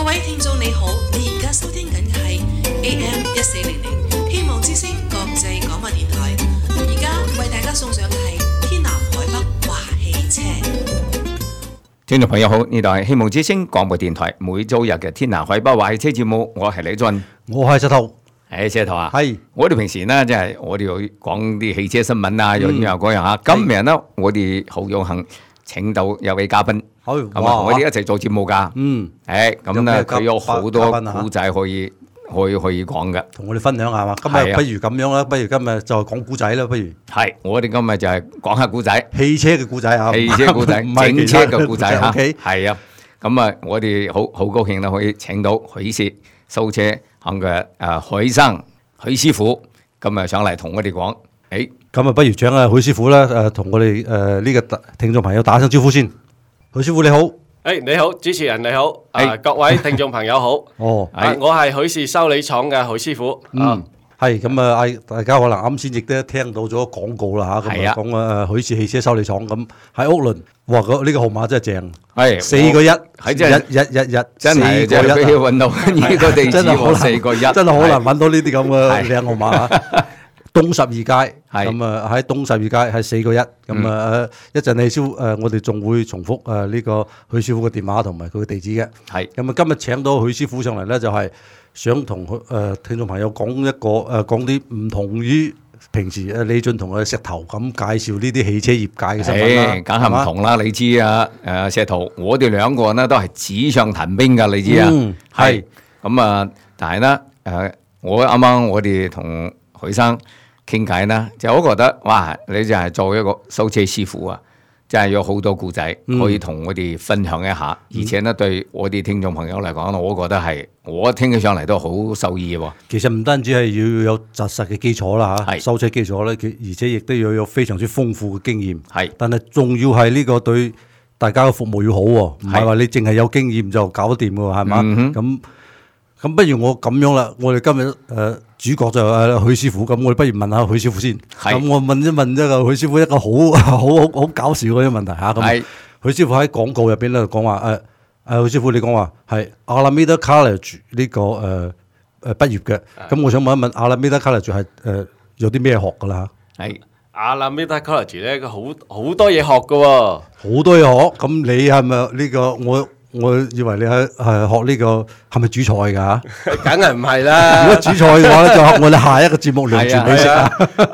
位聽眾你好，你而家收聽緊嘅係 AM1400希望之聲國際廣播電台。而家為大家送上嘅係天南海北話汽車。 聽眾朋友好，呢度係希望之聲廣播電台每週日嘅天南海北話汽車節目，我係李俊， 我係石頭。 石頭啊， 係我哋平時呢，即係我哋要講啲汽車新聞啊，又點樣嗰樣嚇。今日呢，我哋好有幸請到有位嘉賓，咁啊，我哋一齊做節目㗎。咁呢，佢有好多古仔可以講嘅， 同我哋分享下嘛。今日不如咁樣啦，不如今日就講古仔啦，不如。 係，我哋今日就係講下古仔， 汽車嘅古仔啊， 汽車古仔，整車嘅古仔嚇。 係啊，咁啊，我哋好高興啦，可以請到許氏修車行嘅許生許師傅，今日上嚟同我哋講。 咁啊，不如請許師傅啦，同我哋呢個聽眾朋友打聲招呼先。許師傅你好。 你好，主持人你好，各位聽眾朋友好。 我係許氏修理廠嘅許師傅。 係咁啊！大家可能啱先亦都聽到咗廣告啦嚇，咁啊講許氏汽車修理廠咁喺屋崙，哇！呢個號碼真係正，係4個1， 係真係日真係就俾佢揾到呢個地址， 真係好難 4個1， 真係好難揾到呢啲咁嘅靚號碼嚇。東12街，咁啊喺東12街係4個1，咁啊一陣氣師我哋仲會重複呢個許師傅嘅電話同埋佢嘅地址嘅。 係咁啊，今日請到許師傅上嚟咧，就係想同聽眾朋友講講啲唔同於平時李俊同石頭咁介紹呢啲汽車業界嘅新聞啦。 梗係唔同啦，你知啊？石頭，我哋兩個呢都係紙上談兵㗎，你知啊？係咁啊，但係呢我啱啱我哋同許生傾偈啦，就我覺得哇，你就係做一個修車師傅啊，真係有好多故仔可以同我哋分享一下，而且呢對我哋聽眾朋友嚟講，我覺得係我聽起上嚟都好受益喎。 其實唔單止係要有紮實嘅基礎啦嚇，修車基礎咧，而且亦都要有非常之豐富嘅經驗。係，但係仲要係呢個對大家嘅服務要好喎，唔係話你淨係有經驗就搞得掂嘅喎，係嘛？咁不如我咁樣啦，我哋今日主角就許師傅，咁我哋不如問下許師傅先。咁我問一問個許師傅一個好搞笑嘅問題嚇。咁許師傅喺廣告入邊咧講話許師傅你講話係 Alameda College 呢個畢業嘅。咁我想問一問 Alameda College 係有啲咩學㗎啦？ 係 Alameda College 咧，佢好多嘢學㗎喎。 好多嘢學，咁你係咪呢個我以為你係學呢個係咪煮菜㗎？ 梗係唔係啦！ 如果煮菜嘅話咧，就我哋下一個節目聊住美食啊。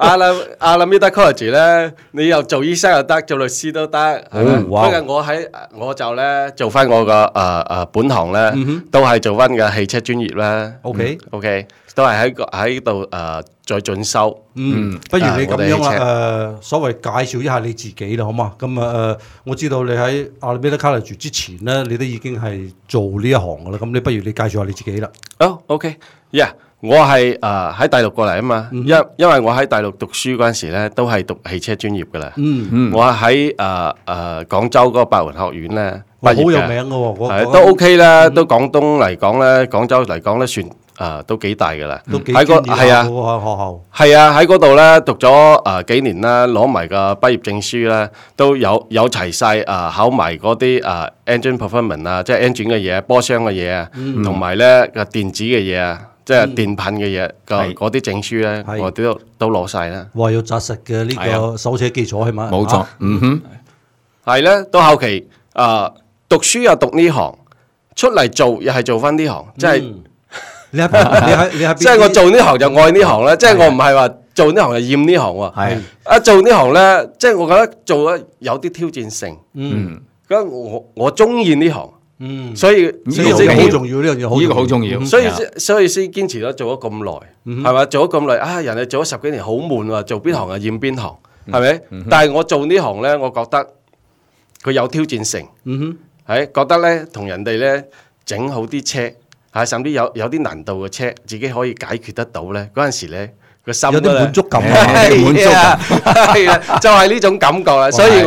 Alameda College 咧，你又做醫生又得，做律師都得。不過我就咧做翻我個本行咧，都係做翻嘅汽車專業啦。OK，都係喺度再進修。 不如你咁樣啦，所謂介紹一下你自己啦，好嘛？咁我知道你喺 Alameda College 之前咧，你都已經係做呢一行噶啦。咁你不如你介紹下你自己啦。 OK，我係喺大陸過嚟啊嘛。因為我喺大陸讀書嗰陣時咧，都係讀汽車專業噶啦。我喺廣州嗰個白雲學院咧畢業嘅。好有名噶喎，都 OK 啦。都廣東嚟講咧，廣州嚟講咧算。都幾大㗎啦，喺個係啊學校係啊喺嗰度咧讀咗幾年啦，攞埋個畢業證書啦，都有齊晒考埋嗰啲engine performance 啊，即係 engine 嘅嘢、波箱嘅嘢啊，同埋咧個電子嘅嘢啊，即係電噴嘅嘢嗰啲證書咧，我都攞晒啦。 哇！有紮實嘅呢個修車基礎係嘛？ 冇錯， 係咧。到後期讀書又讀呢行，出嚟做又係做翻呢行，即係。你即係我做呢行就愛呢行啦，即係我唔係話做呢行就厭呢行喎。係做呢行咧，即係我覺得做得有啲挑戰性。咁我中意呢行，所以好重要呢樣嘢， 呢個好重要。 所以先堅持咗做咗咁耐，係咪？做咗咁耐人哋做咗10幾年好悶喎，做邊行就厭邊行，係咪？但係我做呢行咧，我覺得佢有挑戰性，係覺得咧同人哋咧整好啲車。甚至有啲難度嘅車，自己可以解決得到咧。嗰陣時咧，個心有啲滿足感係啊，就係呢種感覺啦。所以我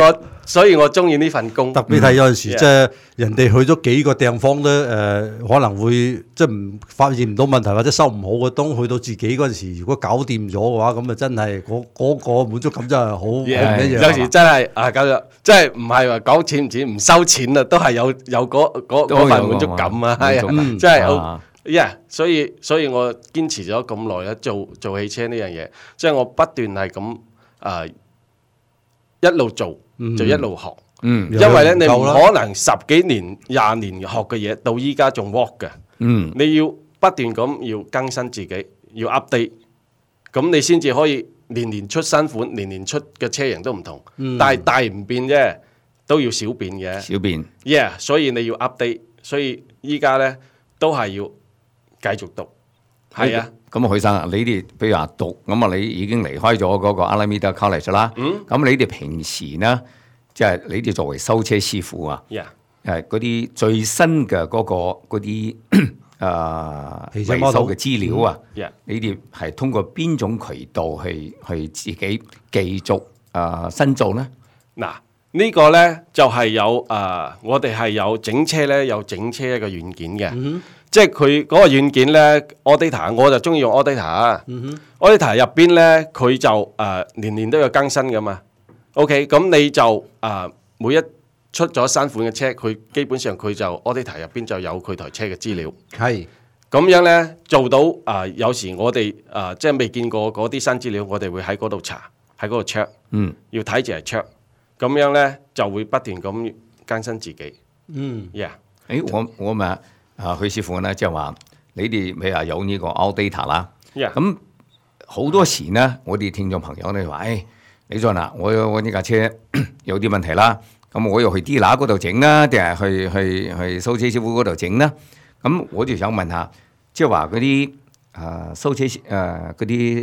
所以我中意呢份工。 特別係有陣時即係人哋去咗幾個地方都可能會即係唔發現唔到問題或者收唔好嘅東，去到自己嗰陣時，如果搞掂咗嘅話，咁啊真係嗰個滿足感真係好唔一樣。 有時真係啊，搞咗即係唔係話講錢唔錢，唔收錢啊，都係有嗰份滿足感啊，係啊，真係。所以我堅持咗咁耐咧，做汽車呢樣嘢，即係我不斷係咁一路做就一路學，因為咧你唔可能10幾年、20年學嘅嘢到依家仲 work 嘅，你要不斷咁要更新自己，要 update，咁你先至可以年年出新款，年年出嘅車型都唔同，但係大唔變啫，都要小變嘅， 小變， 所以你要 update，所以依家咧都係要繼續讀，係啊。 咁許生啊，你哋譬如話讀咁啊，你已經離開咗嗰個 Alameda College 啦。咁你哋平時呢，即係你哋作為修車師傅啊，嗰啲最新嘅嗰啲維修嘅資料啊，你哋係通過邊種渠道去自己繼續新做呢？ 嗱，呢個呢就係有我哋係有整車呢，有整車一個軟件嘅。即係佢嗰個軟件咧 Auditor 我就中意用 Auditor。Auditor 入邊咧，佢就年年都有更新噶嘛。OK， 咁你就每一出咗新款嘅車，佢基本上佢就 Auditor 入邊就有佢台車嘅資料。係咁樣咧，做到有時我哋即係未見過嗰啲新資料，我哋會喺嗰度查，喺嗰度 check。要睇住嚟 check。咁樣咧就會不斷咁更新自己。 我咪。許師傅呢，即係話你哋譬如話有呢個 Auditor 啦，咁好多時呢，我哋聽眾朋友呢話，李俊啊，我呢架車有啲問題啦，咁我又去 dealer 嗰度整啦，定係去修車師傅嗰度整啦？咁我就想問下，即係話嗰啲修車嗰啲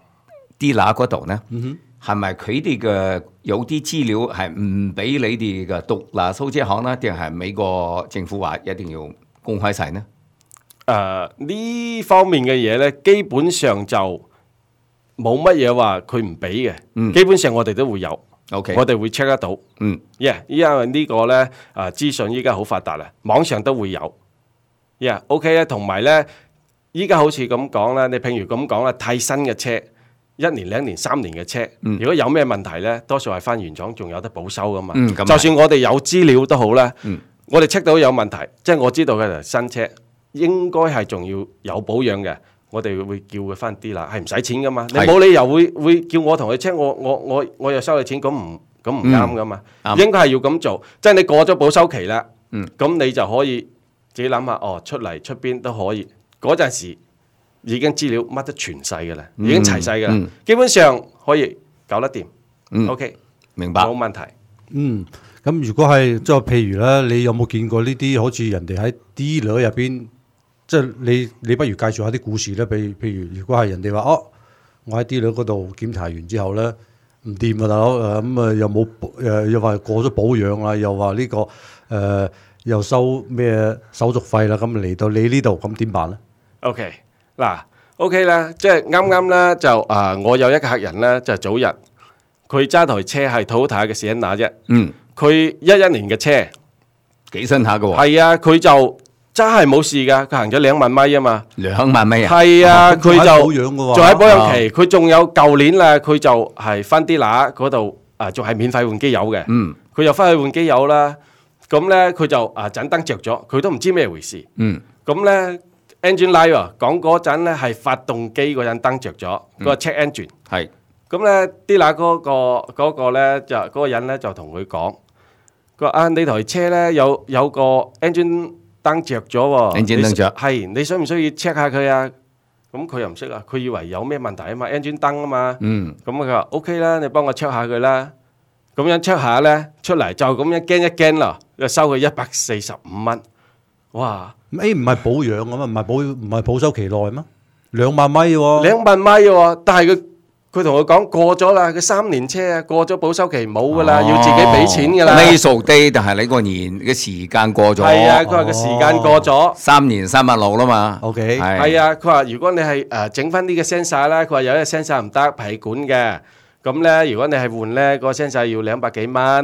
dealer 嗰度呢，係咪佢哋嘅有啲資料係唔俾你哋嘅獨立修車行啦，定係美國政府話一定要公開晒呢？ 呢方面嘅嘢呢，基本上就冇乜嘢話佢唔俾嘅。基本上我哋都會有，我哋會 check 得到。因為呢個呢資訊依家好發達啦，網上都會有。OK 咧，同埋呢，依家好似咁講啦，你譬如咁講啦，太新嘅車，1年、2年、3年嘅車，如果有咩問題呢，多數係翻原廠仲有得保修噶嘛。就算我哋有資料都好啦。我哋 check 到有問題，即係我知道嘅係新車，應該係仲要有保養嘅，我哋會叫佢翻啲啦，係唔使錢噶嘛。你冇理由會叫我同佢 check，我又收你錢，咁唔啱噶嘛。應該係要咁做，即係你過咗保修期啦，咁你就可以自己諗下，出嚟出邊都可以。嗰陣時已經資料乜都全晒㗎啦，已經齊晒㗎啦，基本上可以搞得掂。OK， 明白，冇問題。 咁如果係即係譬如咧，你有冇見過呢啲好似人哋喺 dealer 入邊，即係你不如介紹下啲故事咧？譬如如果係人哋話我喺 dealer 嗰度檢查完之後咧唔掂啊，大佬咁啊又冇又話過咗保養啦，又話呢個又收咩手續費啦，咁嚟到你呢度咁點辦咧 ？OK 嗱 ，OK 啦，即係啱啱咧就我有一個客人咧就早日佢揸台車係 Toyota 嘅 Sienna 啫。佢11年嘅車幾新下嘅喎， 係啊，佢就真係冇事㗎，佢行咗2萬米啊嘛 ，2萬米啊， 係啊，佢就仲喺保養期，佢仲有舊年啦，佢就係翻啲乸嗰度仲係免費換機油嘅，佢又翻去換機油啦，咁咧佢就盞燈着咗，佢都唔知咩回事，咁咧 engine light 啊，講嗰陣咧係發動機嗰盞燈着咗，嗰個 check engine 係。咁咧，啲嗱嗰個咧就嗰個人咧就同佢講，佢話你台車咧有個 engine 燈着咗喎 ，engine 燈着係你需唔需要 check 下佢啊？咁佢又唔識啊，佢以為有咩問題啊嘛 ，engine 燈啊嘛，咁佢話 OK 啦，你幫我 check 下佢啦，咁樣 check 下咧出嚟就咁樣驚一驚啦，就收佢145蚊，哇！ 唔係保養咁啊，唔係保修期內咩？2萬米喎 ，2萬米喎，但係佢同我講過咗啦，佢3年車啊，過咗保修期冇噶啦，要自己俾錢噶啦。 呢數低，但係你個年嘅時間過咗。 係啊，佢話個時間過咗 ，3年360啦嘛。 OK， 係啊，佢話如果你係整翻呢個 sensor 啦，佢話有啲 sensor 唔得，皮管嘅。咁咧，如果你係換咧，個 sensor 要200幾蚊。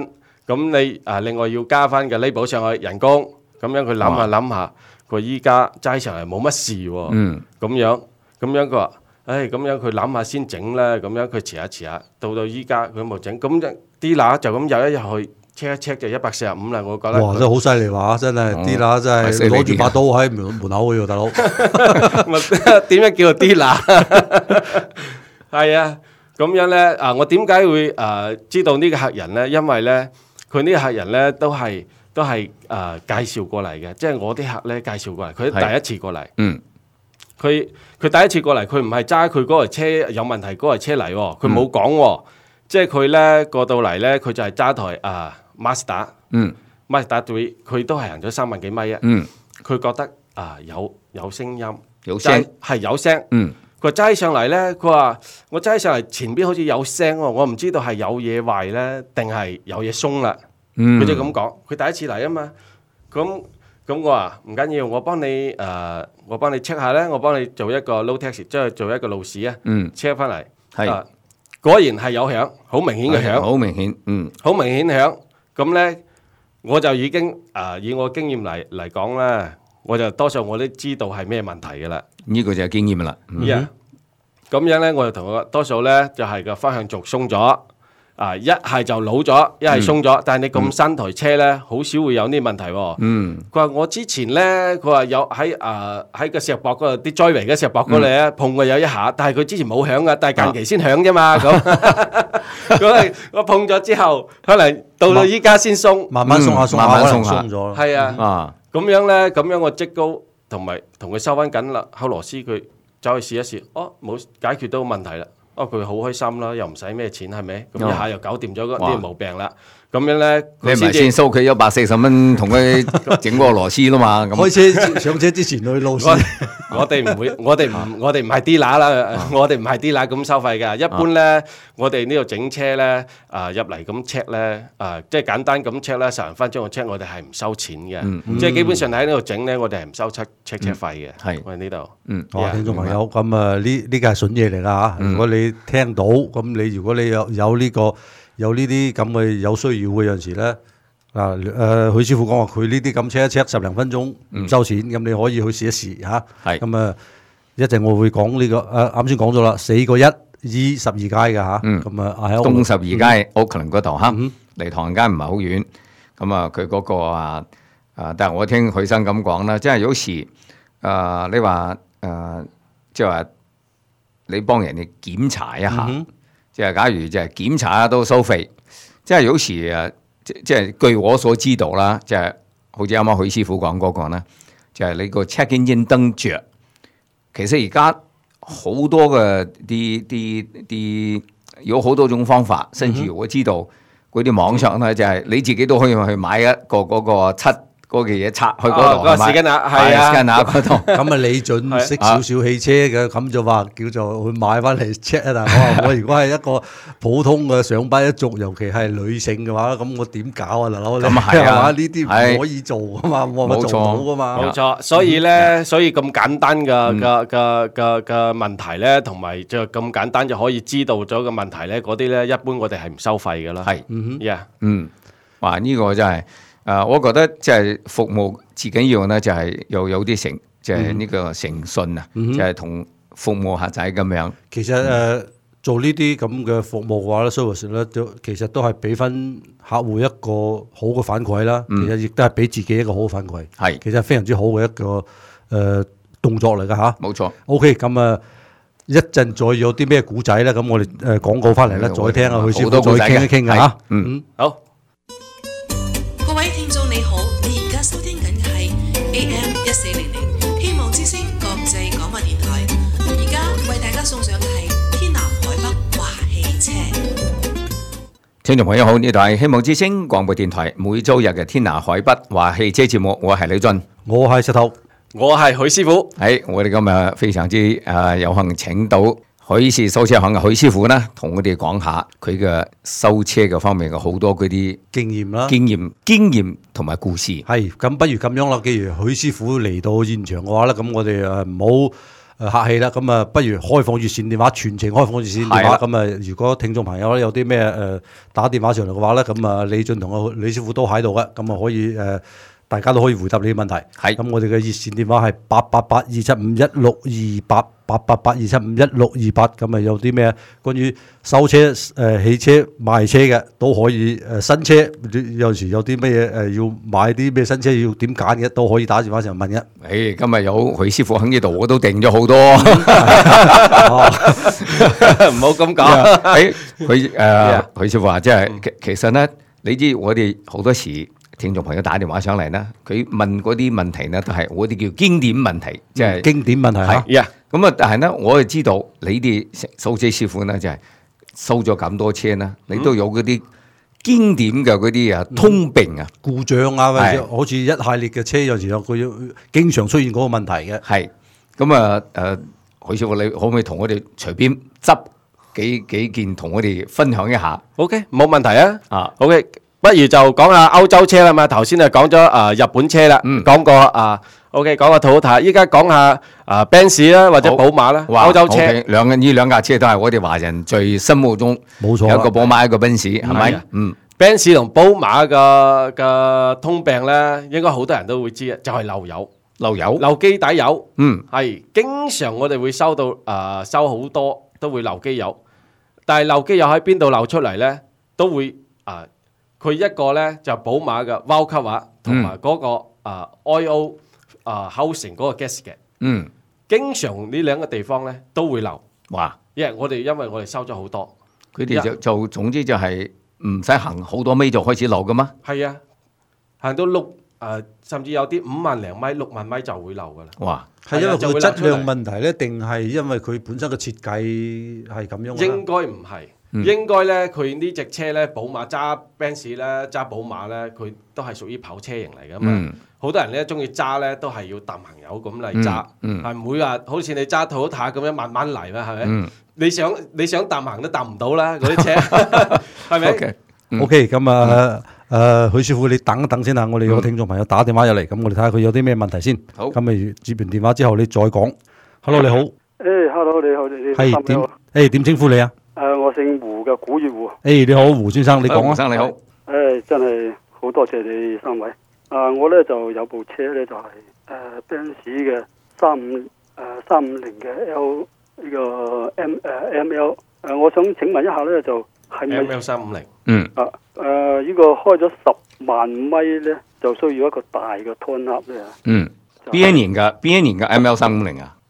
咁你另外要加翻嘅呢補上去人工，咁樣佢諗下，佢依家齋上嚟冇乜事喎，咁樣佢話，咁樣佢諗下先整啦，咁樣佢遲下，到依家佢冇整，咁啲乸就咁有一日去。check 一 check 就145啦，我覺得。 哇！真係好犀利話，真係啲乸真係攞住把刀喺門口嘅喎，大佬。 點樣叫做啲乸？係啊，咁樣咧我點解會知道呢個客人咧？因為咧，佢呢個客人咧都係介紹過嚟嘅，即係我啲客咧介紹過嚟，佢第一次過嚟。佢第一次過嚟，佢唔係揸佢嗰台車有問題嗰台車嚟喎，佢冇講喎，即係佢咧過到嚟咧，佢就係揸台Mazda 3，佢都係行咗3萬幾米啊。佢覺得有聲音，係有聲。佢揸上嚟咧，佢話我揸上嚟前邊好似有聲喎，我唔知道係有嘢壞咧，定係有嘢鬆啦。佢就咁講，佢第一次嚟啊嘛。咁我話唔緊要，我幫你 check 下咧，我幫你做一個 load test，即係做一個路試啊，check 翻嚟。係果然係有響，好明顯嘅響， 好明顯， 好明顯響。咁咧，我就已經以我經驗嚟講咧，我就多數我都知道係咩問題嘅啦。 呢個就係經驗啦。 咁樣咧，我就同佢多數咧就係個方向軸鬆咗，一係就老咗，一係鬆咗。但係你咁新台車咧，好少會有呢啲問題喎。佢話我之前咧，佢話有喺個石壆嗰度啲追圍嘅石壆嗰度咧碰過有一下，但係佢之前冇響噶，但係近期先響啫嘛。咁我碰咗之後，可能到依家先鬆， 慢慢鬆下，可能鬆咗。 係啊，咁樣咧，咁樣我即高同佢收翻緊啦，敲螺絲佢走去試一試，冇解決到問題啦。佢好開心啦，又唔使咩錢係咪？咁一下又搞掂咗嗰啲毛病啦。咁樣咧， 你咪先收佢140蚊，同佢整個螺絲啦嘛。 開車上車之前去路試。 我哋唔會，我哋唔係啲乸啦，我哋唔係啲乸咁收費㗎。一般咧，我哋呢度整車咧，入嚟咁 check 咧，即係簡單咁 check 咧，10分鐘嘅 check，我哋係唔收錢嘅。即係基本上喺呢度整咧，我哋係唔收 check 車費嘅。係我哋呢度。 聽眾朋友，咁呢個係筍嘢嚟啦嚇。如果你聽到，咁如果你有呢個。有呢啲咁嘅有需要嘅有陣時咧，許師傅講話佢呢啲咁 check 一 check 10零分鐘唔收錢，咁你可以去試一試嚇。係咁一陣我會講呢個啱先講咗啦，4個1 E12街嘅嚇。咁東12街Oakland嗰度嚇，離唐人街唔係好遠。咁佢嗰個但係我聽許生咁講啦，即係有時你話即係話你幫人哋檢查一下。即係假如就係檢查都收費，即係有時即係據我所知道啦，即係好似啱啱許師傅講嗰個啦，就係你個 check engine 燈着，其實而家好多嘅啲有好多種方法，甚至我知道嗰啲網上咧就係你自己都可以去買一個嗰個嗰嘅嘢插去嗰度， 個時間啊，係啊， 時間啊嗰度。 咁你準識少少汽車嘅，咁就話叫做去買翻嚟 check 啊！但係我如果係一個普通嘅上班一族，尤其係女性嘅話，咁我點搞啊，大佬？咁係啊，呢啲唔可以做噶嘛，我冇做到噶嘛。 冇錯，所以咧，所以咁簡單嘅問題咧，同埋就咁簡單就可以知道咗嘅問題咧，嗰啲咧一般我哋係唔收費嘅啦。係， 哇！呢個真係。我覺得即係服務至緊要咧，就係有啲誠，即係呢個誠信啊，就係同服務客仔咁樣。 其實做呢啲咁嘅服務嘅話咧，service 咧其實都係俾翻客戶一個好嘅反饋啦。其實亦都係俾自己一個好嘅反饋。係，其實非常之好嘅一個動作嚟㗎嚇。冇錯。OK，咁一陣再有啲咩古仔咧，咁我哋廣告翻嚟咧，再聽下佢先，再傾一傾㗎嚇。 好。 各位聽眾你好，你而家收聽緊嘅係 AM 1400希望之聲國際廣播電台，而家為大家送上嘅係天南海北話汽車。 聽眾朋友好，呢度係希望之聲廣播電台每周日嘅天南海北話汽車節目，我係李俊， 我係石頭， 我係許師傅。 我哋今日非常之有幸請到許氏修車行嘅許師傅呢，同我哋講下佢嘅修車嘅方面嘅好多嗰啲經驗啦、 經驗同埋故事。 係咁，不如咁樣啦。既如許師傅嚟到現場嘅話咧，咁我哋唔客氣啦，咁啊不如開放熱線電話，全程開放熱線電話。咁啊，如果聽眾朋友咧有啲咩打電話上嚟嘅話咧，咁啊李俊同阿李師傅都喺度嘅，咁啊可以大家都可以回答你嘅問題。係，咁我哋嘅熱線電話係888-275-1628。888-275-1628，咁啊有啲咩關於收車、汽車、賣車嘅都可以，新車有時有啲咩嘢要買啲咩新車要點揀嘅都可以打電話上問嘅。 今日有許師傅喺呢度，我都訂咗好多。 唔好咁講。 許師傅話即係其實咧，你知我哋好多時聽眾朋友打電話上嚟咧，佢問嗰啲問題咧都係我哋叫經典問題，即係經典問題係。咁啊，但係咧，我就知道你哋修車師傅咧就係收咗咁多車啦，你都有嗰啲經典嘅嗰啲通病啊、 故障啊，或者好似一系列嘅車有時有佢經常出現嗰個問題嘅。 係咁啊，許師傅你可唔可以同我哋隨便執幾件同我哋分享一下 ？OK， 冇問題啊。OK， 不如就講下歐洲車啦嘛。頭先就講咗日本車啦，講過OK， 講個Toyota，依家講下Benz 啦，或者寶馬啦，歐洲車。 呢兩架車都係我哋華人最心目中冇錯，一個寶馬，一個Benz，係咪 ？Benz 同寶馬嘅通病咧，應該好多人都會知嘅，就係漏油、漏機底油。係經常我哋會收到收好多都會漏機油，但係漏機油喺邊度漏出嚟咧？都會佢一個咧就寶馬嘅 valve cover 同埋嗰個oil housing 嗰個 gasket，經常呢兩個地方咧都會漏。哇！因為我哋收咗好多， 佢哋就總之就係唔使行好多米就開始漏噶嘛。 係啊，行到甚至有啲5萬零米、6萬米就會漏噶啦。 哇！ 係因為佢質量問題咧，定係因為佢本身嘅設計係咁樣？ 應該唔係。應該咧，佢呢隻車咧，寶馬揸 Benz 咧，揸寶馬咧，佢都係屬於跑車型嚟噶嘛。好多人咧中意揸咧，都係要搭朋友咁嚟揸，係唔會話好似你揸Toyota咁樣慢慢嚟嘛，係咪？你想搭行都搭唔到啦，嗰啲車係咪 ？OK， 咁啊許師傅你等一等先啊，我哋有個聽眾朋友打電話入嚟，咁我哋睇下佢有啲咩問題先。好，咁咪接完電話之後你再講。Hello， 你好。 Hello， 你好，你係點稱呼你啊？ 我姓胡嘅，古月胡。 你好，胡先生，你講啊。 胡生你好。 真係好多謝你三位。我咧就有部車咧就係Benz 嘅350嘅 L 呢個 ML。我想請問一下咧，就係咪 ML 350？ 呢個開咗10萬米咧，就需要一個大嘅 turn up 咧。 邊一年嘅 ML 350啊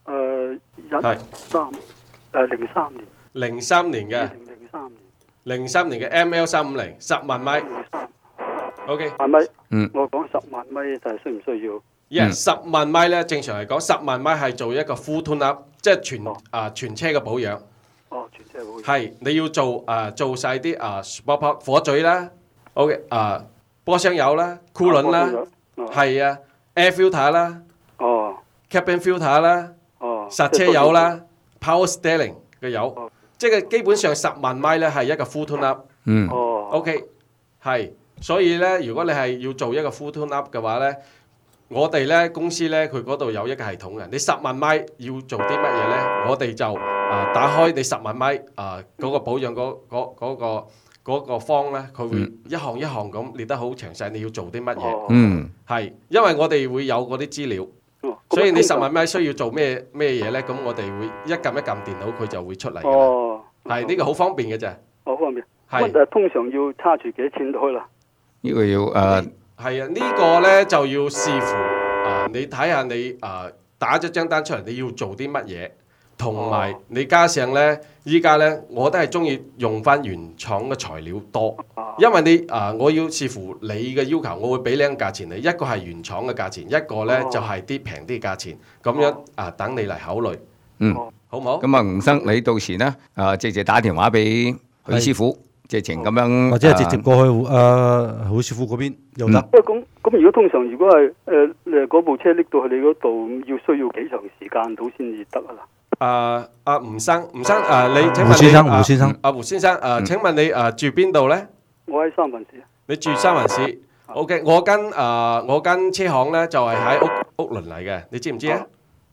？03年嘅，03年嘅 ML 350 10萬米。OK， 萬米。我講10萬米就係需唔需要 ？10萬米咧，正常嚟講，10萬米係做一個 full tune up， 即係全車嘅保養。 全車保養。係你要做晒啲sport part 火嘴啦 ，OK， 波箱油啦，庫輪啦，係air filter 啦，cabin filter 啦，剎車油啦 ，power steering 嘅油。即係基本上10萬米咧係一個 full tune up。OK， 係，所以咧如果你係要做一個 full tune up 嘅話咧，我哋咧公司咧佢嗰度有一個系統嘅。你10萬米要做啲乜嘢咧？我哋就打開你10萬米嗰個保養嗰個方咧，佢會一項一項咁列得好詳細，你要做啲乜嘢？係，因為我哋會有嗰啲資料。所以你10萬米需要做咩嘢咧？咁我哋會一撳電腦，佢就會出嚟嘅。係呢個好方便嘅啫。 好方便。係。通常要差住幾錢到啦？ 呢個要係呢個咧就要視乎你睇下你打咗張單出嚟，你要做啲乜嘢，同埋你加上咧，依家咧我都係中意用翻原廠嘅材料多，因為你我要視乎你嘅要求，我會俾兩個價錢你，一個係原廠嘅價錢，一個咧就係啲平啲嘅價錢，咁樣等你嚟考慮。好唔好？ 咁吳生，你到時咧直接打電話俾許師傅，直情咁樣， 或者係直接過去許師傅嗰邊又得。 咁如果通常如果係嗰部車拎到去你嗰度，要需要幾長時間到先至得啊？ 吳生，你請問胡先生， 胡先生，請問你住邊度咧？ 我喺三藩市。 你住三藩市 ？OK， 我間車行咧就係喺屋崙嚟嘅，你知唔知啊？ 我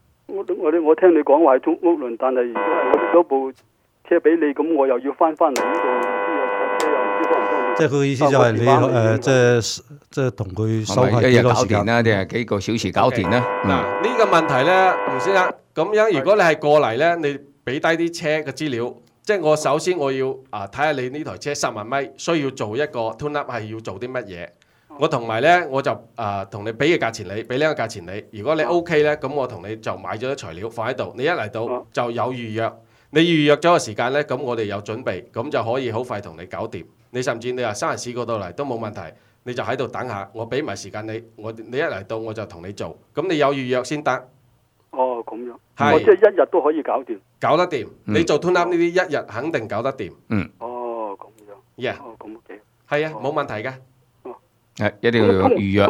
我聽你講話係租屋輪，但係如果係我攞部車俾你，咁我又要翻嚟呢度， 即係佢嘅意思就係你即係同佢收係一日搞幾多時間掂啦，定係幾個小時搞掂啦？ 嗱，呢個問題咧，吳先生，咁樣如果你係過嚟咧，你俾低啲車嘅資料，即係我首先我要睇下你呢台車10萬米需要做一個 tune up 係要做啲乜嘢。我同埋咧，我就同你俾嘅價錢你，俾呢個價錢你。如果你 OK 咧，咁我同你就買咗啲材料放喺度。你一嚟到就有預約，你預約咗個時間咧，咁我哋有準備，咁就可以好快同你搞掂。你甚至你話生日市嗰度嚟都冇問題，你就喺度等下，我俾埋時間你，你一嚟到我就同你做。咁你有預約先得。 哦，咁樣， 係我即係一日都可以搞掂。 搞得掂，你做 tune up 呢啲一日肯定搞得掂。 哦，咁樣。 Yeah， 哦，咁嘅。 係啊，冇問題嘅。 係一定要預約。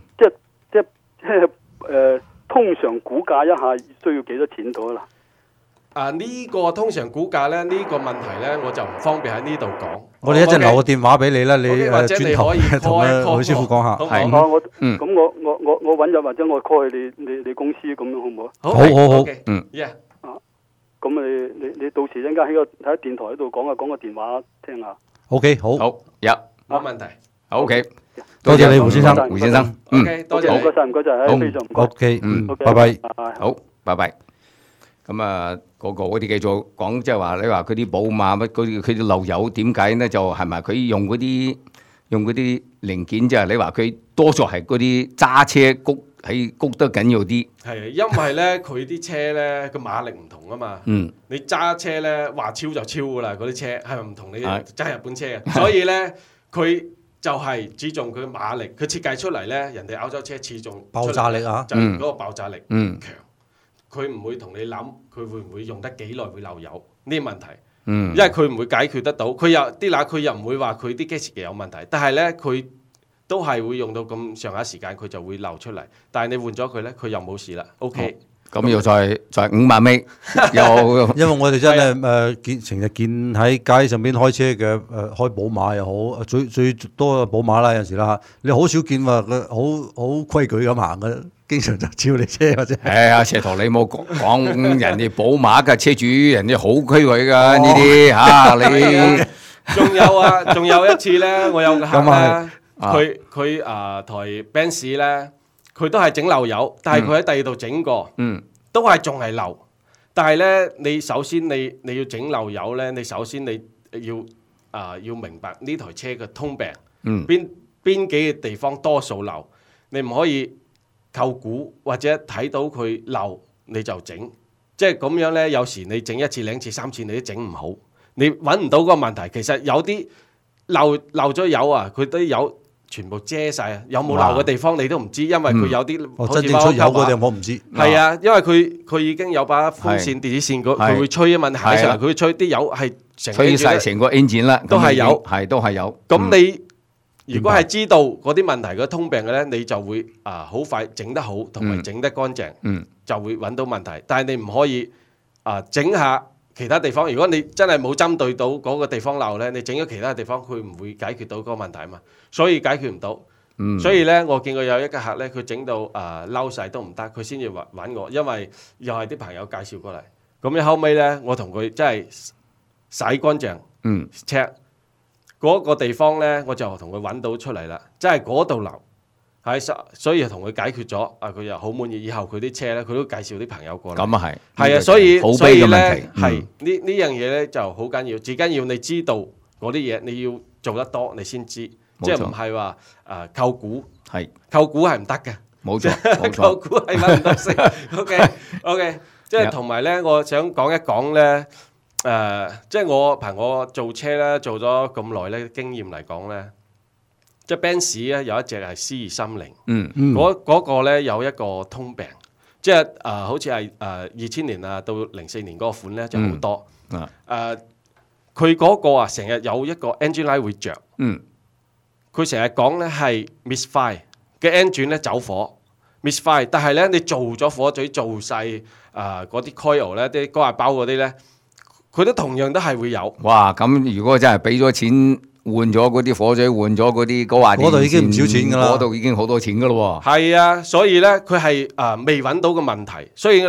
通常估價一下需要幾多錢到啦？ 呢個通常估價咧，呢個問題咧，我就唔方便喺呢度講。 我哋一陣留個電話俾你啦，你或者你可以同許師傅講下。 係，我揾日或者我 call 去你公司咁樣好唔好？ 好。 咁你到時陣間喺電台度講個電話聽下。 OK， 好， 有冇問題。 OK， 多謝你胡先生， 胡先生。 OK，多謝， 唔該晒，唔該晒，非常唔該。 OK，拜拜。 好，拜拜。咁啊，嗰啲繼續講，即係話你話佢啲寶馬乜佢啲漏油點解呢？就係咪佢用嗰啲零件，即係你話佢多數係嗰啲揸車谷得緊要啲。 係，因為咧佢啲車咧個馬力唔同啊嘛。你揸車咧話超就超噶啦，嗰啲車係咪唔同你揸日本車嘅？所以咧佢就係注重佢馬力，佢設計出嚟咧，人哋歐洲車注重爆炸力啊， 就係嗰個爆炸力強。佢唔會同你諗，佢會唔會用得幾耐會漏油呢啲問題，因為佢唔會解決得到。佢又唔會話佢啲 gas 嘅有問題，但係咧佢都係會用到咁上下時間，佢就會漏出嚟。但係你換咗佢咧，佢又冇事啦。OK， 咁要再5萬尾，又因為我哋真係成日見喺街上邊開車嘅開寶馬又好，最多寶馬啦有陣時啦，你好少見話佢好規矩咁行嘅。經常就超你車或者係啊，石頭你冇講人哋寶馬嘅車主，人哋好規矩噶呢啲嚇你。 仲有一次咧，我有個客咧，佢台 Benz 咧，佢都係整漏油，但係佢喺第二度整過，都係仲係漏。但係咧，你首先你要整漏油咧，你首先你要明白呢台車嘅通病，邊幾個地方多數漏，你唔可以扣估或者睇到佢漏你就整，即係咁樣呢。有時你整1次、2次、3次你都整唔好，你揾唔到嗰個問題。其實有啲漏咗油啊，佢啲油全部遮晒啊，有冇漏嘅地方你都唔知，因為佢有啲真正出油嗰啲我唔知。 係啊，因為佢已經有把風扇、電子線，佢會吹啊嘛，踩上嚟佢會吹啲油係吹晒成個 engine 啦， 都係有， 都係有。 咁你如果係知道嗰啲問題嗰通病嘅咧，你就會好快整得好，同埋整得乾淨，就會揾到問題。但係你唔可以整下其他地方。如果你真係冇針對到嗰個地方漏咧，你整咗其他地方，佢唔會解決到嗰個問題啊嘛。所以解決唔到。所以咧，我見過有一個客咧，佢整到嬲晒都唔得，佢先至揾我，因為又係啲朋友介紹過嚟。咁後尾咧，我同佢真係洗乾淨，check。嗰個地方咧，我就同佢揾到出嚟啦，即係嗰度漏，所以同佢解決咗，佢又好滿意。以後佢啲車咧，佢都介紹啲朋友過嚟。 咁啊係啊，所以咧係呢樣嘢咧就好緊要，至緊要你知道嗰啲嘢，你要做得多，你先知，即係唔係話扣估扣估係唔得嘅， 冇錯， 扣估係揾唔到食。OK， 即係同埋咧，我想講一講咧。即係憑我做車咧，做咗咁耐咧，經驗嚟講咧，即係 Benz 咧有一隻係 C230，嗰個咧有一個通病，即係好似係2000年啊到04年嗰個款咧就好多，佢嗰個成日有一個 engine light 會着，佢成日講咧係 misfire 嘅 engine 咧走火 misfire， 但係咧你做咗火嘴做晒嗰啲 coil 咧啲高壓包嗰啲咧。佢都同樣都係會有。哇！ 咁如果真係俾咗錢換咗嗰啲火嘴，換咗嗰啲高壓電線， 嗰度已經唔少錢㗎啦。 嗰度已經好多錢㗎咯喎。 係啊，所以咧佢係未揾到個問題，所以咧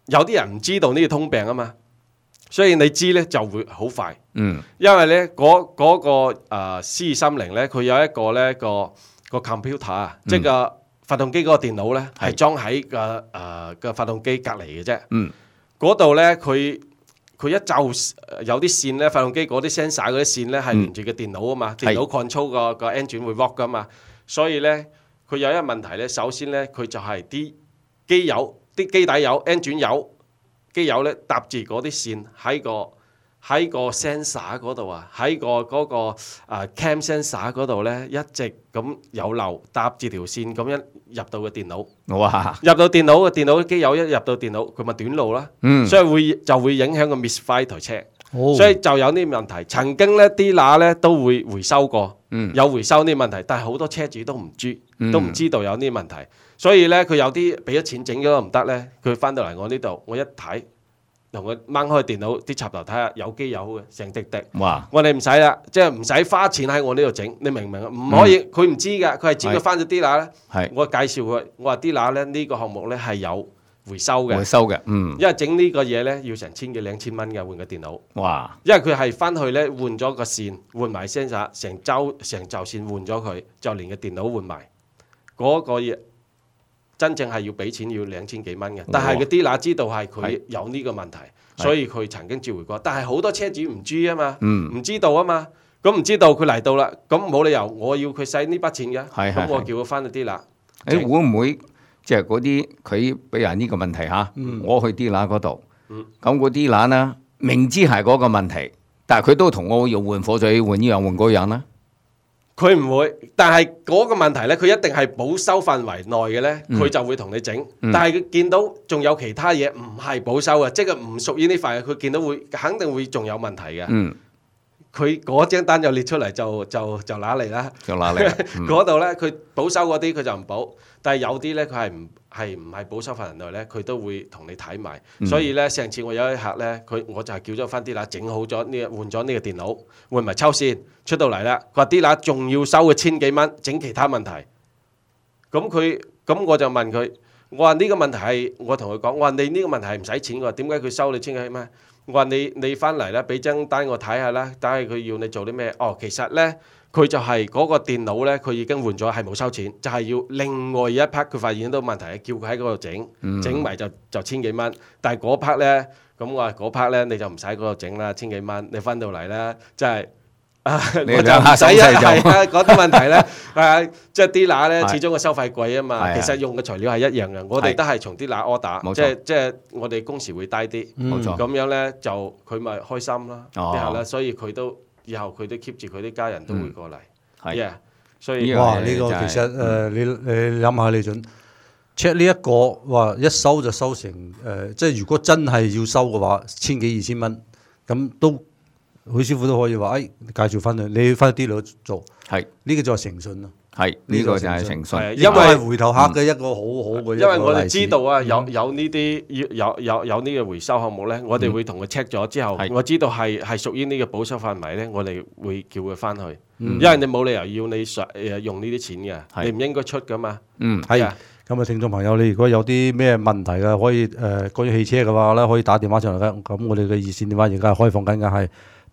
有啲人唔知道呢個通病啊嘛，所以你知咧就會好快。 嗯， 因為咧嗰個C230咧，佢有一個咧個 computer 啊，即係個發動機嗰個電腦咧係裝喺個發動機隔離嘅啫。 嗯， 嗰度咧佢一就有啲線咧，發動機嗰啲 sensor 嗰啲線咧係連住個電腦啊嘛，電腦 control 個 engine 會 work 噶嘛，所以咧佢有一個問題咧，首先咧佢就係啲機油、啲機底油、engine 油、機油咧搭住嗰啲線喺個 sensor 嗰度啊，喺嗰個cam sensor 嗰度咧一直咁有漏搭住條線咁樣入到個電腦。 哇！ 入到電腦嘅電腦機油一入到電腦，佢咪短路啦。所以就會影響個 misfire 台車。所以就有呢啲問題。曾經咧啲乸咧都會回收過，有回收呢啲問題，但係好多車主都唔知道有呢啲問題。所以咧佢有啲俾咗錢整咗都唔得咧，佢翻到嚟我呢度，我一睇。同佢掹開電腦啲插頭睇下有機油嘅，成滴滴。哇！我哋唔使啦，即係唔使花錢喺我呢度整，你明唔明啊？唔可以，佢唔知㗎，佢係知佢翻咗啲乸咧。我介紹佢，我話啲乸咧呢個項目咧係有回收嘅。回收嘅，因為整呢個嘢咧要成千幾兩千蚊嘅換個電腦。哇！因為佢係翻去咧換咗個線，換埋 sensor，成嚿線換咗佢，就連個電腦換埋嗰個嘢。真正係要俾錢要2000幾蚊嘅，但係個啲乸知道係佢有呢個問題，所以佢曾經召回過。但係好多車主唔知啊嘛，唔知道啊嘛，咁唔知道佢嚟到啦，咁冇理由我要佢使呢筆錢嘅，咁我叫佢翻去啲乸。 會唔會即係嗰啲佢俾人呢個問題嚇？我去啲乸嗰度，咁嗰啲乸呢明知係嗰個問題，但係佢都同我要換火嘴、換呢樣換嗰樣啦。 佢唔會，但係嗰個問題呢，佢一定係保修範圍內嘅呢，佢就會同你整。但係佢見到仲有其他嘢唔係保修嘅，即係唔屬於呢塊嘅，佢見到肯定會仲有問題嘅。佢嗰張單就列出嚟就拿嚟啦。就拿嚟。嗰度呢，佢保修嗰啲佢就唔保，但係有啲呢，佢係唔係保修範圍內呢，佢都會同你睇埋。所以呢，上次我有一客呢，我就係叫咗翻啲乸整好咗換咗呢個電腦，換埋抽線出到嚟啦。佢話啲乸仲要收佢1000幾蚊整其他問題。咁我就問佢，我話呢個問題係我同佢講，我話你呢個問題係唔使錢㗎，點解佢收你1000幾蚊？我話你翻嚟啦，俾張單我睇下啦，睇下佢要你做啲咩？哦，其實呢，佢就係嗰個電腦呢，佢已經換咗，係冇收錢，就係要另外一 part 佢發現到問題，叫佢喺嗰度整埋就1000幾蚊。但係嗰 part 呢，咁我話嗰 part 呢，你就唔使嗰度整啦，1000幾蚊，你翻到嚟呢，即係。我就唔使啊，係啊，嗰啲問題咧，即係啲乸咧，始終個收費貴啊嘛。其實用嘅材料係一樣嘅，我哋都係從啲乸 order，即係我哋工時會低啲，冇錯。咁樣咧就佢咪開心啦，之後咧，所以以後佢都 keep 住佢啲家人都會過嚟，係啊。所以哇，呢個其實你諗下，你準 check 呢一個話一收就收成即係如果真係要收嘅話，1000幾2000蚊咁都。許師傅都可以話，介紹翻去，你翻啲佬做，係呢個就係誠信咯。係呢個就係誠信，因為係回頭客嘅一個好好嘅。因為我哋知道啊，有呢啲有呢個回收項目咧，我哋會同佢 check 咗之後，我知道係屬於呢個保修範圍咧，我哋會叫佢翻去。因為你冇理由要你用呢啲錢嘅，你唔應該出噶嘛。係啊。咁啊，聽眾朋友，你如果有啲咩問題嘅，可以關於汽車嘅話咧，可以打電話上嚟嘅。咁我哋嘅熱線電話而家係開放緊嘅，係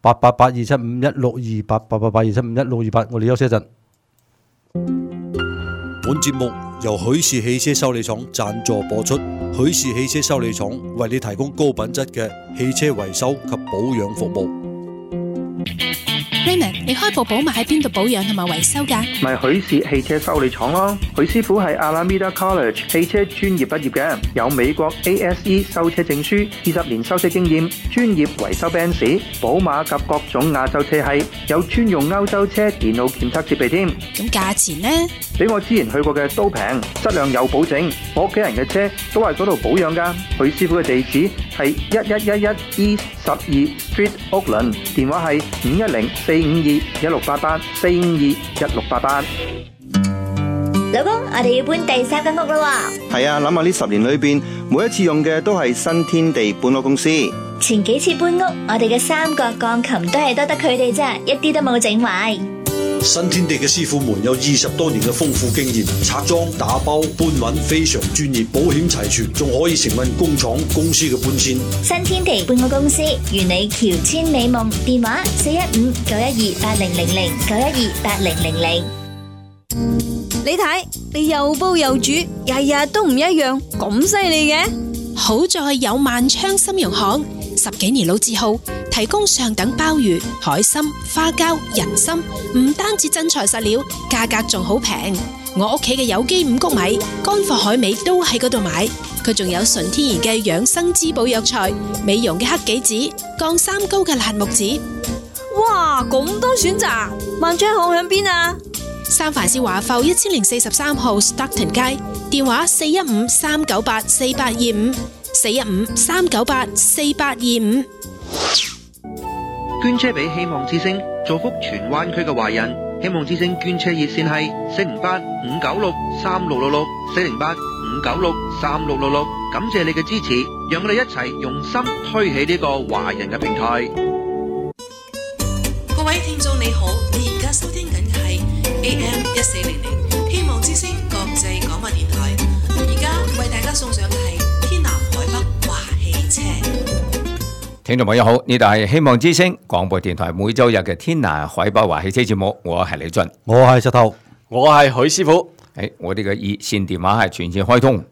888275162，888275162，我哋休息一陣。本節目由許氏汽車修理廠贊助播出。許氏汽車修理廠為你提供高品質嘅汽車維修及保養服務。 Raymond， 你開部寶馬喺邊度保養同埋維修㗎？ 咪許氏汽車修理廠咯。許師傅係 Alameda College 汽車專業畢業嘅，有美國 ASE 修車證書，20年修車經驗，專業維修 Benz、寶馬及各種亞洲車系，有專用歐洲車電腦檢測設備添。 咁價錢呢？ 比我之前去過嘅都平，質量有保證。我屋企人嘅車都係嗰度保養㗎。許師傅嘅地址係1111 East 12 Street Oakland， 電話係510-452-1688，452-1688。 老公，我哋要搬第3間屋啦喎。 係啊，諗下呢10年裏邊，每一次用嘅都係新天地搬屋公司。 前幾次搬屋，我哋嘅3個鋼琴都係多得佢哋啫，一啲都冇整壞。 新天地嘅師傅們有20多年嘅豐富經驗，拆裝、打包、搬運非常專業，保險齊全，仲可以承運工廠、公司嘅搬遷。 新天地半個公司，願你喬遷美夢。電話415-912-8000，912-8000。 你睇，你又煲又煮，日日都唔一樣，咁犀利嘅？ 好在有萬昌參茸行，10幾年老字號，提供上等鮑魚、海參、花膠、人參，唔單止真材實料，價格仲好平。我屋企嘅有機五穀米、乾貨海味都喺嗰度買。佢仲有純天然嘅養生滋補藥材、美容嘅黑杞子、降三高嘅辣木子。 哇，咁多選擇！萬昌行喺邊啊？ 三藩市華埠1043號 Stockton 街，電話415-398-4825，415-398-4825。 捐車俾希望之星，造福荃灣區嘅華人。希望之星捐車熱線係408-596-3666，408-596-3666。感謝你嘅支持，讓我哋一齊用心推起呢個華人嘅平台。 各位聽眾你好，你而家收聽緊嘅係 AM1400 希望之聲國際廣播電台。而家為大家送上嘅係天南海北華汽車。 聽眾朋友好，呢度係希望之聲廣播電台每周日嘅天南海北華汽車節目，我係李俊， 我係石頭， 我係許師傅。 我哋嘅熱線電話係全線開通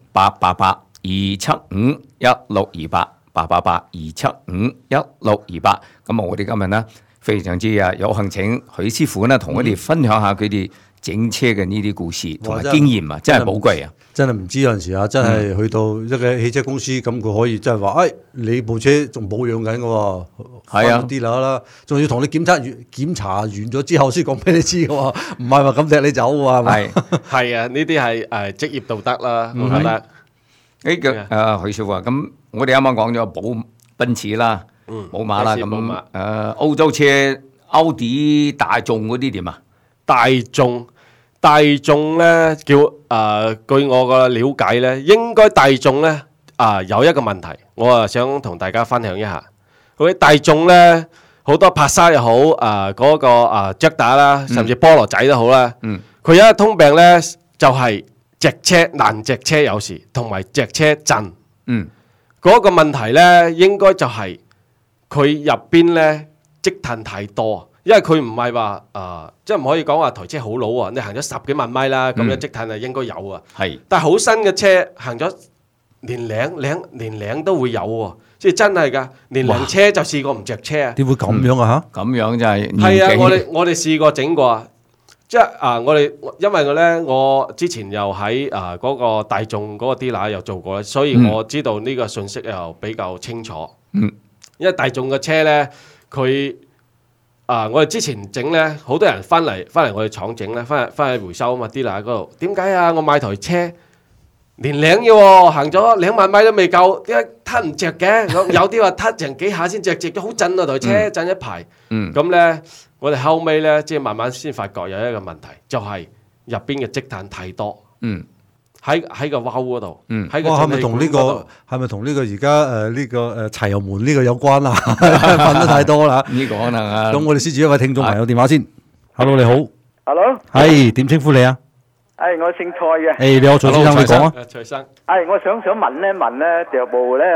888-275-1628，888-275-1628。咁我哋今日呢非常之有幸請許師傅呢同我哋分享下佢哋整車嘅呢啲故事同埋經驗啊，真係寶貴啊！ 真係唔知有陣時啊，真係去到一個汽車公司咁，佢可以真係話，你部車仲保養緊嘅喎，係啊啲啦，仲要同你檢查完咗之後先講俾你知嘅喎，唔係話咁踢你走喎，係咪？ 係啊，呢啲係職業道德啦，我覺得。 許師傅啊，咁我哋啱啱講咗奔馳啦。寶馬啦，咁歐洲車歐迪、大眾嗰啲點啊？ 大眾咧叫據我個了解咧，應該大眾咧有一個問題，我想同大家分享一下。嗰啲大眾咧好多帕薩又好，嗰個Jetta啦，甚至菠蘿仔都好啦。佢有一個通病咧，就係直車難直車有時，同埋直車震。嗰個問題咧，應該就係佢入邊咧積碳太多，因為佢唔係話即係唔可以講話台車好老啊，你行咗10幾萬米啦，咁樣積碳係應該有啊。係，但係好新嘅車行咗年零都會有喎，即係真係㗎，年零車就試過唔着車啊。 點會咁樣啊？嚇， 咁樣就係係啊！我哋試過整過啊，即係我哋因為我之前又喺嗰個大眾嗰個 dealer 又做過，所以我知道呢個信息又比較清楚。因為大眾嘅車咧，佢我哋之前整咧，好多人翻嚟我哋廠整咧，翻去回收啊嘛，dealer嗰度。點解啊？我買台車年零嘅喎，行咗2萬米都未夠，點解撻唔着嘅？有啲話撻成幾下先着好震啊台車，震一排。咁咧，我哋後尾咧，即係慢慢先發覺有一個問題，就係入邊嘅積碳太多。喺個彎嗰度，喺個係咪同呢個而家呢個柴油門呢個有關啊？瞓得太多啦， 呢個可能啊。 咁我哋先接一位聽眾朋友電話先。Hello， 你好。 Hello。係點稱呼你啊？ 我姓蔡嘅。 你好，蔡先生，你講啊。 蔡生。 我想問咧，就部咧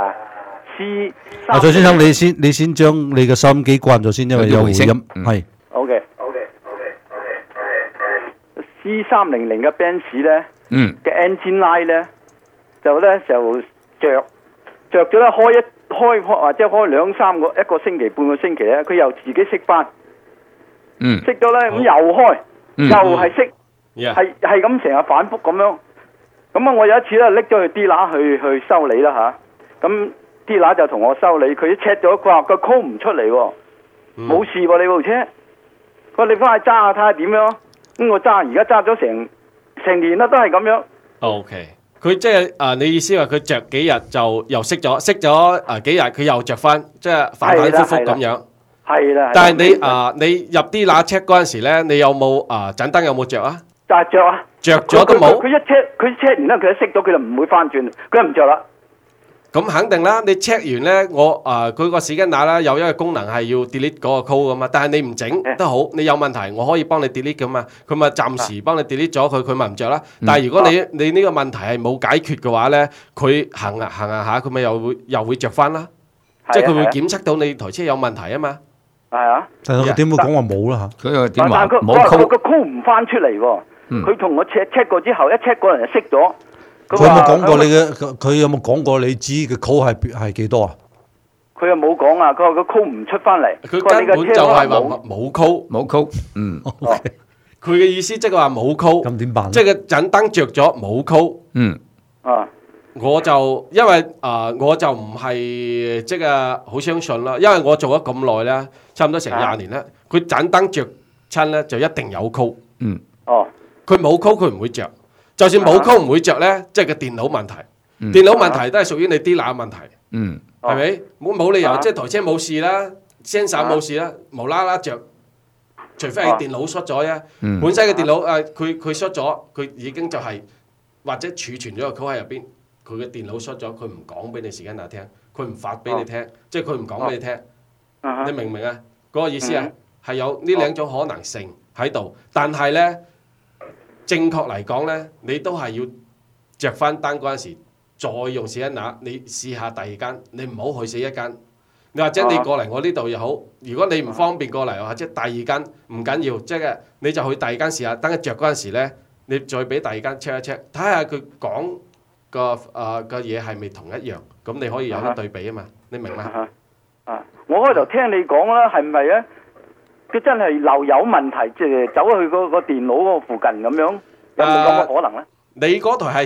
C。 蔡先生，你先將你嘅收音機關咗先，因為有回音。係。 OK。C300嘅 Benz 咧。嘅 engine line 咧就着咗咧開或者開2-3個一個星期半個星期咧，佢又自己熄翻，熄咗咧咁又開，又係熄，係咁成日反覆咁樣。咁我有一次咧拎咗去 dealer 去修理啦嚇，咁 dealer 就同我修理，佢 check 咗，佢話個 code 唔出嚟喎，冇事喎你部車，佢話你翻去揸下睇下點樣，咁我而家揸咗成年啦，都係咁樣。 OK， 佢即係你意思話佢着幾日就又熄咗幾日，佢又着翻，即係反反覆覆咁樣。係啦。但係你入啲那 check 嗰陣時咧，你有冇盞燈有冇着啊？ 就係着啊。 着咗都冇。 佢 check 完咧，佢一熄咗，佢就唔會翻轉，佢唔着啦。 咁肯定啦，你 check 完咧，佢個 scanner 啦有一個功能係要 delete 嗰個 code 噶嘛，但係你唔整都好，你有問題我可以幫你 delete 噶嘛，佢咪暫時幫你 delete 咗佢咪唔着啦。但係如果你呢個問題係冇解決嘅話咧，佢行下佢咪又會着翻啦，即係佢會檢測到你台車有問題啊嘛。 係啊， 但係佢點會講話冇啦嚇？ 佢又點話冇佢個 code 唔翻出嚟喎，佢同我 check 過之後，一 check 嗰人就熄咗。 佢有冇講過你嘅？佢有冇講過你知嘅 code 係幾多啊？ 佢又冇講啊！佢話個 code 唔出翻嚟， 佢根本就係話冇 code， 冇 code。 佢嘅意思即係話冇 code。 咁點辦？ 即係個盞燈着咗冇 code。我就因為我就唔係即係好相信啦，因為我做咗咁耐咧，差唔多成20年啦。佢盞燈着親咧就一定有 code。佢冇 code 佢唔會着。就算冇 code 唔會着咧，即係個電腦問題。電腦問題都係屬於你啲乸問題。係咪？冇理由即係台車冇事啦 ，sensor 冇事啦，無啦啦着，除非係電腦摔咗啫。本身嘅電腦佢摔咗，佢已經就係或者儲存咗個 code 喺入邊。佢嘅電腦摔咗，佢唔講俾你時間嗱聽，佢唔發俾你聽，即係佢唔講俾你聽。你明唔明啊？嗰個意思啊，係有呢兩種可能性喺度，但係咧。正確嚟講咧，你都係要着翻單嗰陣時，再用試一拿，你試下第二間，你唔好去死一間。你或者你過嚟我呢度又好，如果你唔方便過嚟，或者第二間唔緊要，即係你就去第二間試下。等佢着嗰陣時咧，你再俾第二間 check 一 check，睇下佢講個嘢係咪同一樣，咁你可以有得對比啊嘛。你明嗎？ 我開頭聽你講啦，係咪啊？佢真係漏油問題，即係走去個電腦嗰個附近咁樣，有冇咁嘅可能咧？ 你嗰台係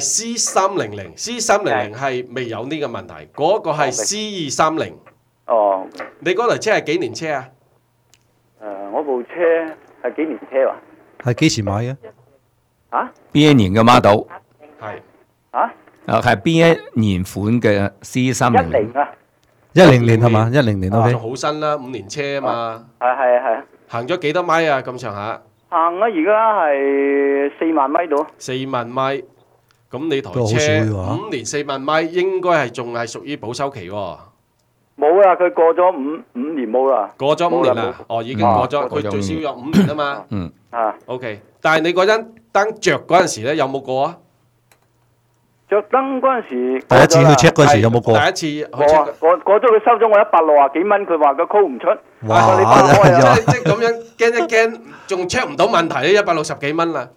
C300 係未有呢個問題，嗰個係 C230。 哦。 你嗰台車係幾年車啊？ 我部車係幾年車喎？ 係幾時買嘅？ 邊一年嘅 model？ 係。 係邊一年款嘅 C300？ 10啊。 10年係嘛？10年 OK。 好新啦，5年車啊嘛。 係。 行咗幾多米啊？咁上下？ 行啊！而家係4萬米度。 4萬米，咁你台車5年4萬米，應該係仲係屬於保修期喎。 冇啦，佢過咗五年冇啦。 過咗5年啦，已經過咗，佢最少有5年啊嘛。OK，但係你嗰陣燈着嗰陣時咧，有冇過啊？ 着燈嗰陣時， 第一次去 check 嗰陣時有冇過？ 第一次去 check， 過咗佢收咗我160幾蚊，佢話個 code 唔出。 哇！ 即係咁樣驚一驚，仲 check 唔到問題咧，160幾蚊啦。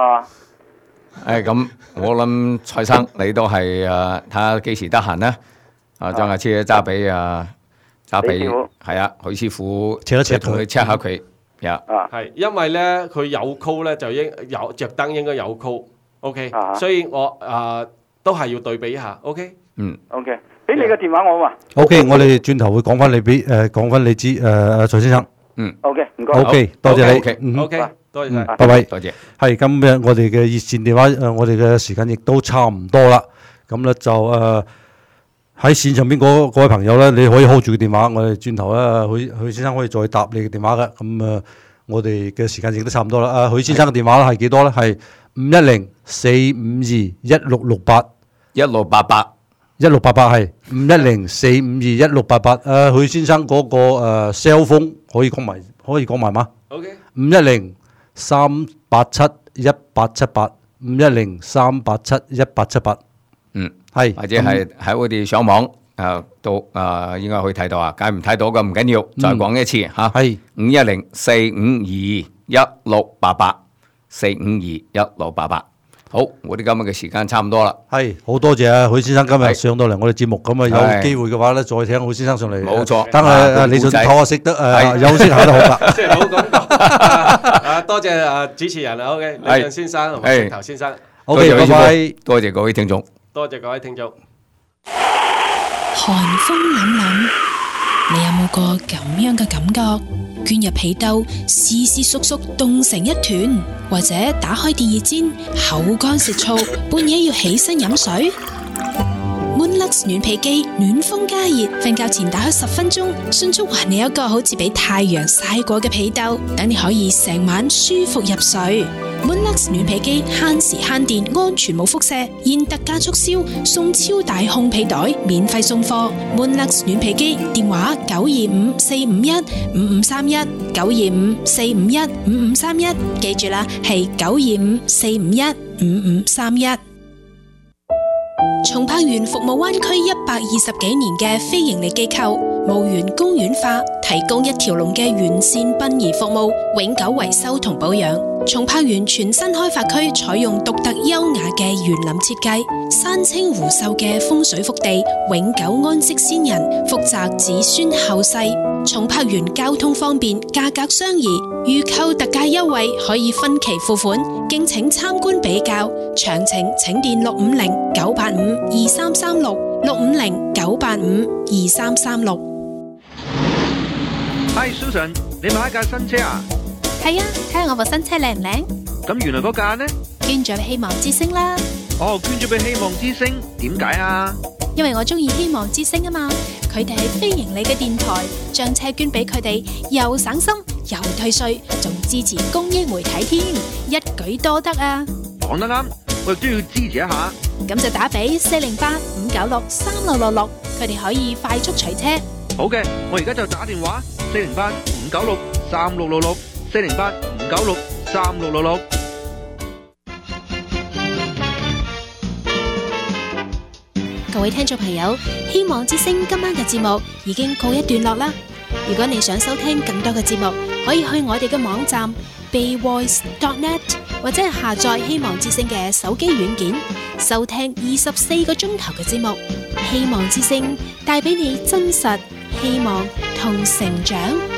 咁我諗蔡生你都係睇下幾時得閒啦，將架車揸俾係啊許師傅 check 一 check 同佢 check 下佢。 係因為咧佢有 code 咧就應有着燈應該有 code。OK， 所以我都係要對比一下。OK， OK， 俾你嘅電話我嘛。 OK， 我哋轉頭會講翻你講翻你知蔡先生。 OK， 唔該。 OK， 多謝你。 OK， 多謝晒， 拜拜。 多謝。 係今日我哋嘅熱線電話我哋嘅時間亦都差唔多啦。咁咧就喺線上邊嗰位朋友咧，你可以 hold 住個電話，我哋轉頭咧許先生可以再答你嘅電話嘅。咁我哋嘅時間亦都差唔多啦。許先生嘅電話係幾多咧？係510-452-1668 1688 係510-452-1688。許先生嗰個cell phone可以講埋嗎 ？OK。 510-387-1878 510-387-1878。係或者係喺我哋上網都應該可以睇到啊。解唔睇到嘅唔緊要，再講一次嚇。係510-452-1688 452-1688。好，我哋今日嘅時間差唔多啦。 係，好多謝許先生今日上到嚟我哋節目，咁有機會嘅話咧，再請許先生上嚟。 冇錯， 等你就唞下息得休息下都好啦。 即係好咁講。多謝主持人啊 ，OK， 李俊先生同埋石頭先生。 OK， 拜拜。 多謝各位聽眾。 多謝各位聽眾。 寒風凜凜，你有冇過咁樣嘅感覺？捲入被竇，絲絲縮縮凍成一團，或者打開電熱氈，口乾舌燥，半夜要起身飲水。Moonlux 暖被機，暖風加熱，瞓覺前打開10分鐘，迅速還你一個好似俾太陽曬過嘅被竇，等你可以成晚舒服入睡。 Moonlux 暖被機慳時慳電，安全冇輻射，現特價促銷，送超大烘被袋，免費送貨。Moonlux 暖被機電話925-451-5531，925-451-5531，記住啦，係925-451-5531。松柏園服務灣區120幾年嘅非營利機構，墓園公園化，提供一條龍嘅完善殯儀服務，永久維修同保養。松柏園全新開發區採用獨特優雅嘅園林設計，山清湖秀嘅風水福地，永久安息先人，福澤子孫後世。松柏園交通方便，價格相宜，預購特價優惠可以分期付款，敬請參觀比較。詳情請電650-985-2336，650-985-2336。 Hi Susan， 你買一架新車啊？ 係啊，睇下我部新車靚唔靚？ 咁原來嗰架呢？ 捐咗俾希望之星啦。 哦，捐咗俾希望之星，點解啊？ 因為我中意希望之星啊嘛，佢哋係非盈利嘅電台，將車捐俾佢哋，又省心又退稅，仲支持公益媒體添，一舉多得啊！ 講得啱，我亦都要支持一下。 咁就打俾408-596-3666，佢哋可以快速取車。 好嘅，我而家就打電話408-596-3666。408-596-3666。 各位聽眾朋友，希望之聲今晚嘅節目已經告一段落啦。如果你想收聽更多嘅節目，可以去我哋嘅網站 bayvoice.net 或者係下載希望之聲嘅手機軟件，收聽24個鐘頭嘅節目。希望之聲帶俾你真實、希望同成長。